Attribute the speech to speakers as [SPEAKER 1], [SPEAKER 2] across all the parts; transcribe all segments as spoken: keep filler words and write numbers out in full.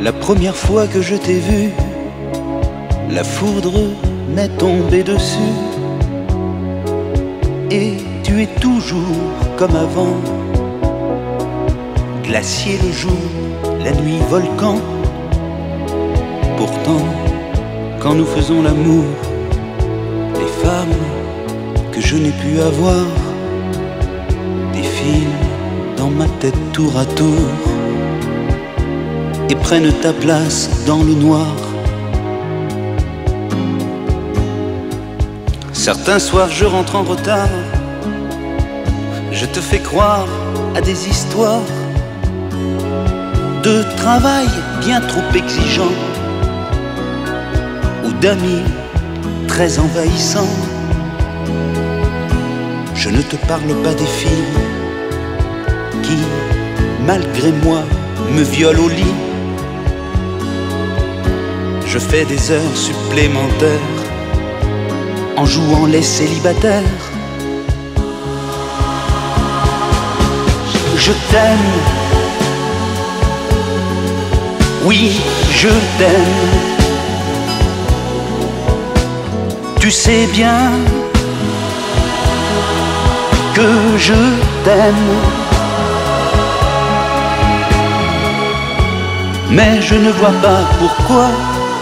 [SPEAKER 1] La première fois que je t'ai vu, la foudre m'est tombée dessus. Et tu es toujours comme avant, glacier le jour, la nuit volcan. Pourtant, quand nous faisons l'amour, les femmes que je n'ai pu avoir défilent dans ma tête tour à tour et prennent ta place dans le noir. Certains soirs je rentre en retard, je te fais croire à des histoires de travail bien trop exigeant ou d'amis très envahissants. Je ne te parle pas des filles qui, malgré moi, me violent au lit. Je fais des heures supplémentaires en jouant les célibataires. Je t'aime, oui, je t'aime. Tu sais bien que je t'aime, mais je ne vois pas pourquoi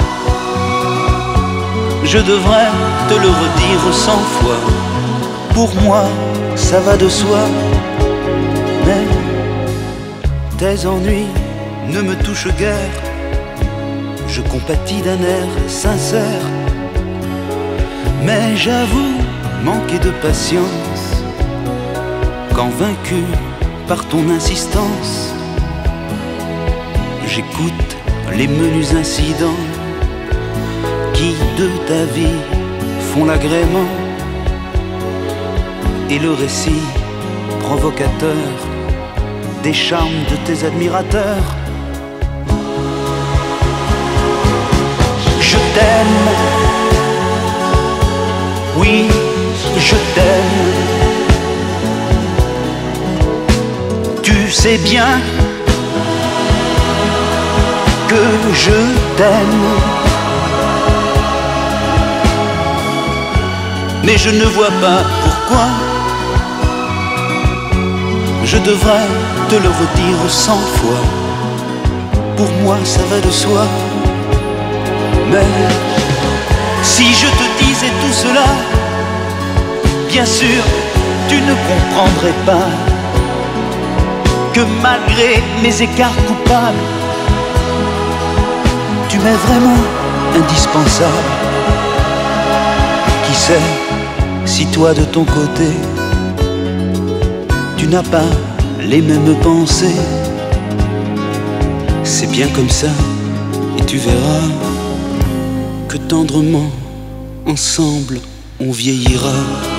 [SPEAKER 1] je devrais te le redire cent fois. Pour moi, ça va de soi, mais tes ennuis ne me touchent guère. Je compatis d'un air sincère, mais j'avoue manquer de patience quand vaincu par ton insistance. J'écoute les menus incidents qui de ta vie font l'agrément et le récit provocateur des charmes de tes admirateurs. Je t'aime, oui, je t'aime. Tu sais bien que je t'aime, mais je ne vois pas pourquoi je devrais te le redire cent fois. Pour moi ça va de soi, mais si je te disais tout cela, bien sûr tu ne comprendrais pas que malgré mes écarts coupables, tu m'es vraiment indispensable. Qui sait si toi de ton côté tu n'as pas les mêmes pensées. C'est bien comme ça et tu verras que tendrement ensemble on vieillira.